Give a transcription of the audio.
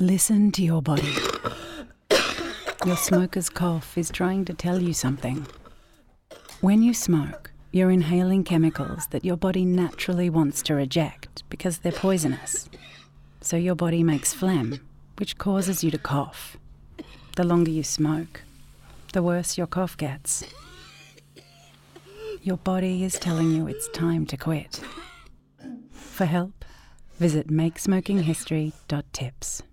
Listen to your body. Your smoker's cough is trying to tell you something. When you smoke, you're inhaling chemicals that your body naturally wants to reject because they're poisonous. So your body makes phlegm, which causes you to cough. The longer you smoke, the worse your cough gets. Your body is telling you it's time to quit. For help, visit makesmokinghistory.tips.